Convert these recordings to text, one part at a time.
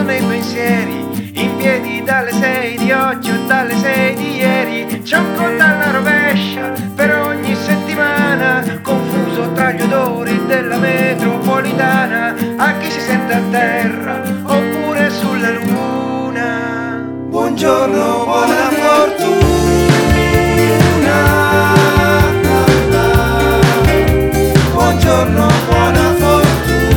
nei pensieri, in piedi dalle 6 di oggi o dalle 6 di ieri. C'è un conto alla rovescia per ogni settimana, confuso tra gli odori della metropolitana. A chi si sente a terra oppure sulla luna. Buongiorno, buona fortuna. Buongiorno, buona fortuna.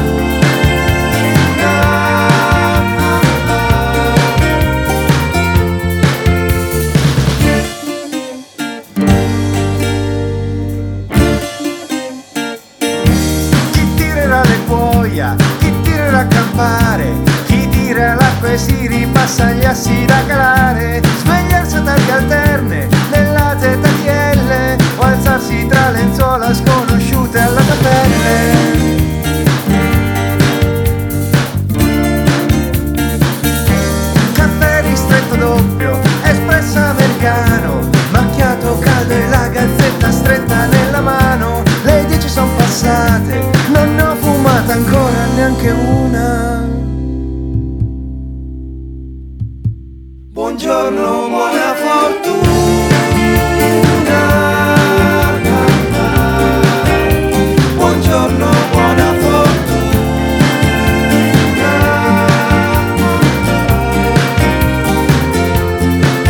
Chi tirerà le cuoia, chi tirerà a campare, chi tira l'acqua e si ripassa gli assi da calare. Svegliarsi a taglie alterne nella ZTL o alzarsi tra lenzuola sconosciute alla cappelle. Caffè ristretto doppio, espresso americano, macchiato caldo e la gazzetta stretta nella mano. Le 10 son passate, non ne ho fumata ancora neanche una. Buongiorno, buona fortuna. Buongiorno, buona fortuna.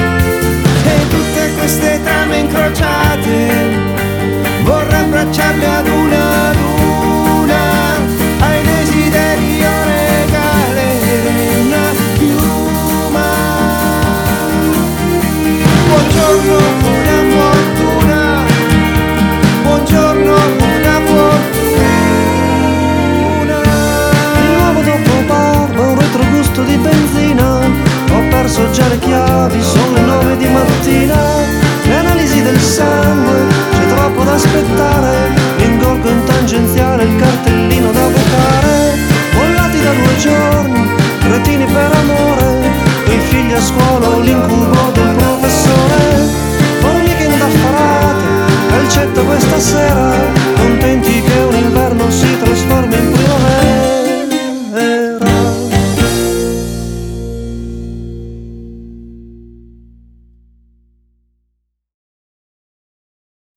E tutte queste trame incrociate vorrei abbracciarle